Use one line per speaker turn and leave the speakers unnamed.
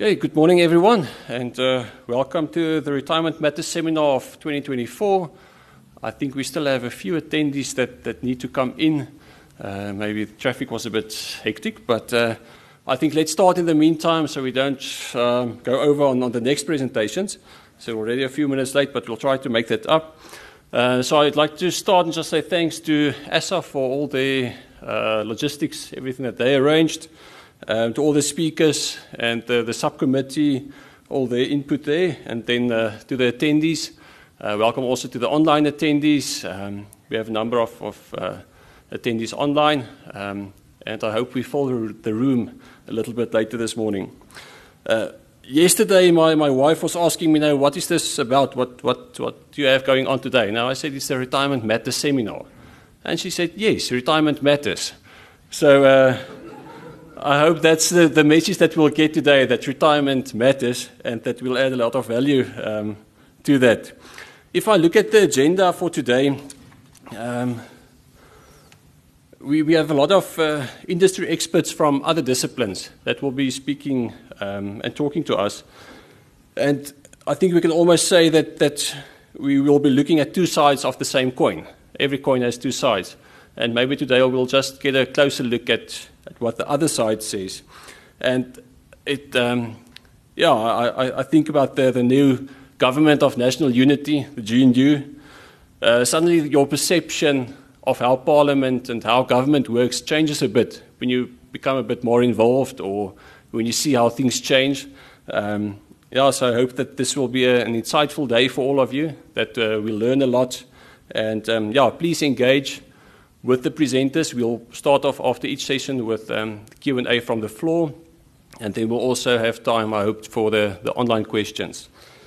Okay, good morning everyone, and welcome to the Retirement Matters Seminar of 2024. I think we still have a few attendees that need to come in. Maybe the traffic was a bit hectic, but I think let's start in the meantime so we don't go over on the next presentations. So we're already a few minutes late, but we'll try to make that up. So I'd like to start and just say thanks to ASA for all the logistics, everything that they arranged. To all the speakers and the subcommittee, all the input there, and then to the attendees. Welcome also to the online attendees. We have a number of attendees online, and I hope we fill the room a little bit later this morning. Yesterday, my wife was asking me, now, what is this about? What do you have going on today? Now, I said, it's the Retirement Matters Seminar. And she said, yes, retirement matters. So, I hope that's the message that we'll get today, that retirement matters and that will add a lot of value to that. If I look at the agenda for today, we have a lot of industry experts from other disciplines that will be speaking and talking to us. And I think we can almost say that we will be looking at two sides of the same coin. Every coin has two sides. And maybe today we'll just get a closer look at what the other side says. And I think about the new Government of National Unity, the GNU. Suddenly your perception of how Parliament and how government works changes a bit when you become a bit more involved or when you see how things change. So I hope that this will be an insightful day for all of you, that we'll learn a lot. And please engage with the presenters. We'll start off after each session with Q&A from the floor, and then we'll also have time, I hope, for the online questions.